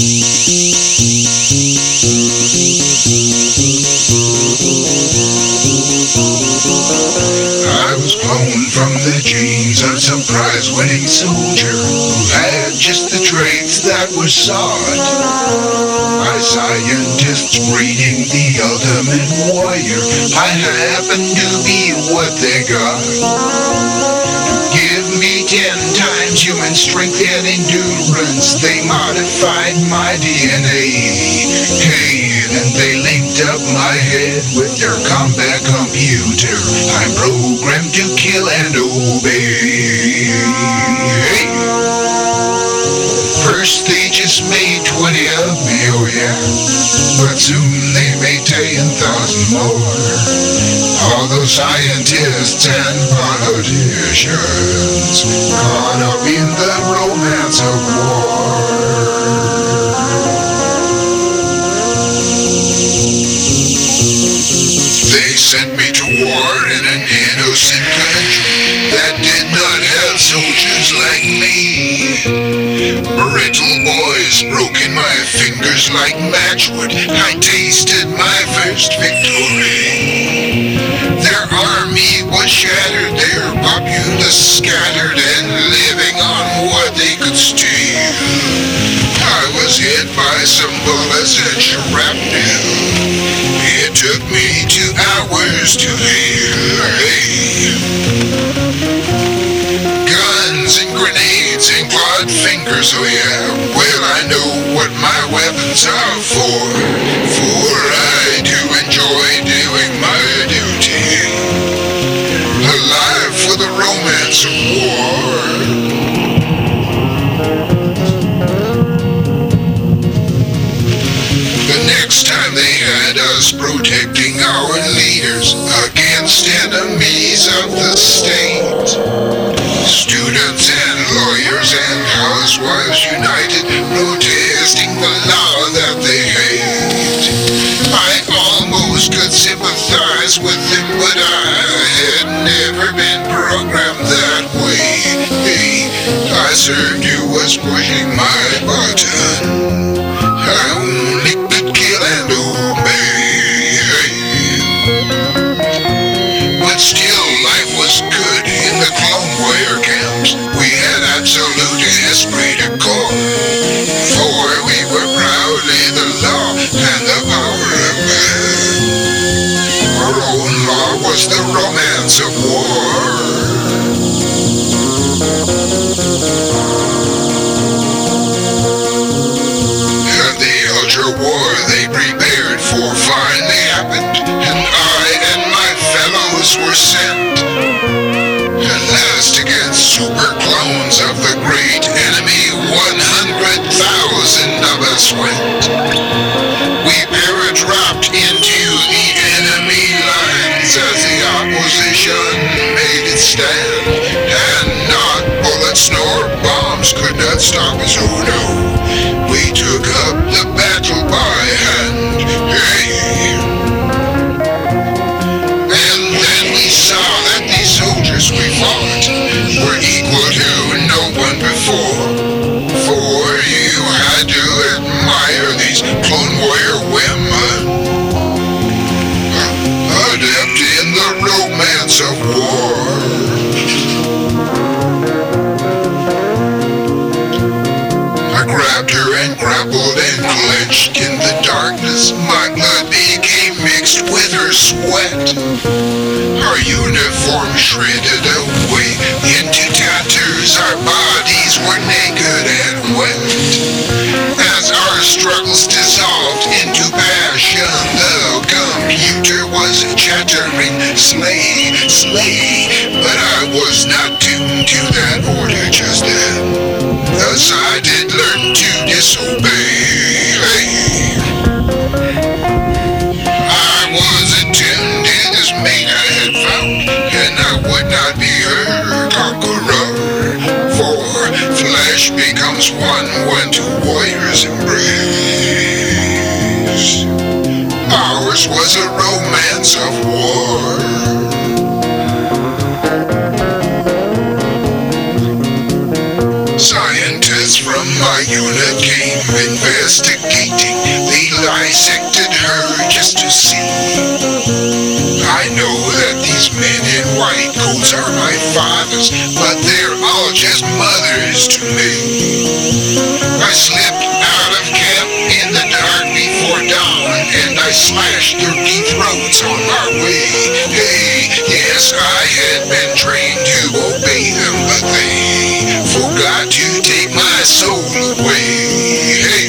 I was cloned from the genes of some prize-winning soldier who had just the traits that were sought by scientists breeding the ultimate warrior. I happen to be what they got. Give me 10 times human strength and endurance. They modified my DNA. Hey, and they linked up my head with their combat computer. I'm programmed to kill and obey. Hey. First they just made 20 of me, oh yeah. But soon they made 10,000 more. All those scientists and politicians caught up in the romance of war. They sent me to war in an innocent country that did not have soldiers like me. Brittle boys broke in my fingers like matchwood. I tasted my first victory. Their army was shattered, their populace scattered and living on what they could steal. I was hit by some bullets and shrapnel. It took me 2 hours to heal. Hey. Guns and grenades and clawed fingers, oh yeah. Well, I know what my weapons are for. For I do enjoy doing my duty. Alive for the romance of war. The next time they had us protecting our leaders against enemies of the state. Students and lawyers and housewives united, protesting the law that they hate. I almost could sympathize with them, but I had never been programmed that way. Hey, I served you was pushing my button. I only could kill and obey. But still, life was good in the Clone Warrior camps. We had absolute esprit de corps. For we were proudly the law and the power of man. Our own law was the romance of war. War they prepared for finally happened, and I and my fellows were sent. At last against super clones of the great enemy, 100,000 of us went. We paradropped into the enemy lines as the opposition made its stand, and not bullets nor bombs could not stop us, oh no. We took up the battle by hand, hey. And then we saw that these soldiers we fought were equal to no one before. For you had to admire these Clone Warrior women, adept in the romance of war. Grabbed her and grappled and clenched in the darkness. My blood became mixed with her sweat. Our uniform shredded away into tatters. Our bodies were naked and wet. As our struggles dissolved into passion, the computer was chattering, slay, slay. But I was not tuned to that order just then. Thus I did learn to disobey. Hey. I was attended as mate I had found, and I would not be her conqueror. For flesh becomes one when two warriors embrace. Ours was a romance of war. Scientists from my unit came, codes are my fathers, but they're all just mothers to me. I slipped out of camp in the dark before dawn, and I slashed 30 throats on my way. Hey, yes, I had been trained to obey them, but they forgot to take my soul away. Hey,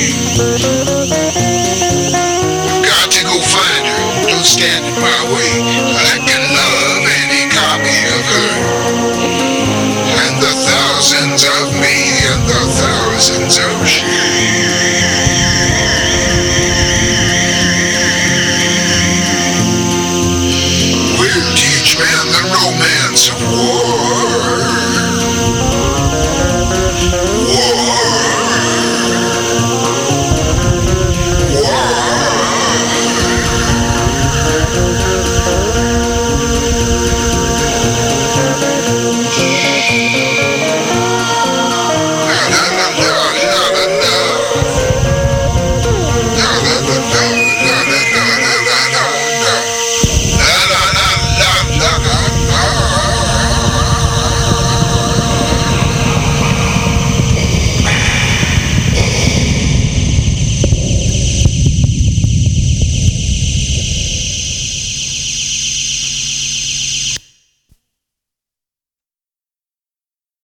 got to go find her, don't stand in my way. I can love any copy of her, and the thousands of me, and the thousands of she. We'll teach man the romance of war.